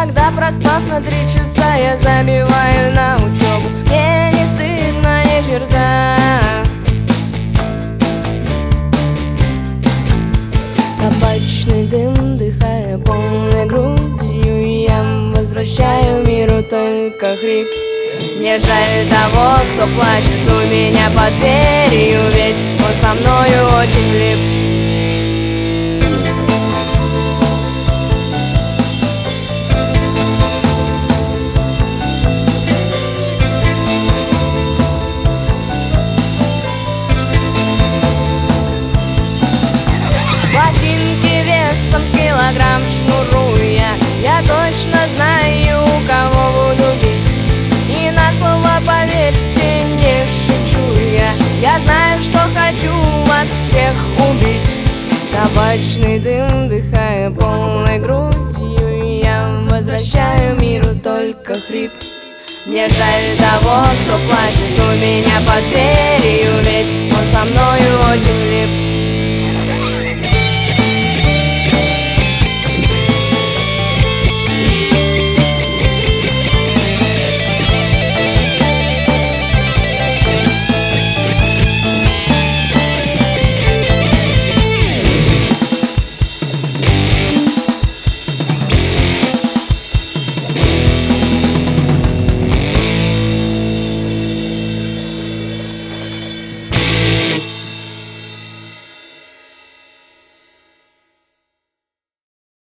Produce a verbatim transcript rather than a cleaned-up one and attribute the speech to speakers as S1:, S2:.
S1: Иногда, проспав на три часа, я забиваю на учебу. Мне не стыдно ни черта. Табачный дым, дыхая полной грудью, я возвращаю миру только хрип. Мне жаль того, кто плачет у меня под дверью, ведь он со мною очень влип. Ботинки весом с килограмм шнурую я. Я точно знаю, у кого буду бить. И на слово поверьте, не шучу я. Я знаю, что хочу вас всех убить. Табачный дым, дыхая полной грудью, я возвращаю миру только хрип. Мне жаль того, кто плачет у меня под дверью, ведь он со мною очень влип.